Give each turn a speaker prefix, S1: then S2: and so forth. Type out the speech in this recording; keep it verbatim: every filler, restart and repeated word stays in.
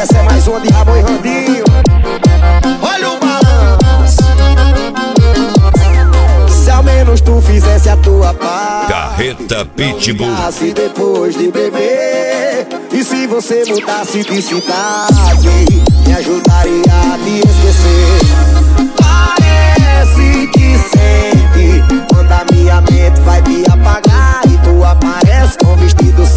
S1: essa é mais uma de Ramon e Randinho. Olha o balanço. Se ao menos tu fizesse a tua parte,
S2: Carreta Pitbull.
S1: Se depois de beber, e se você mudasse de cidade, me ajudaria a te esquecer. Parece que sente quando a minha mente vai te apagar, e tu aparece com vestido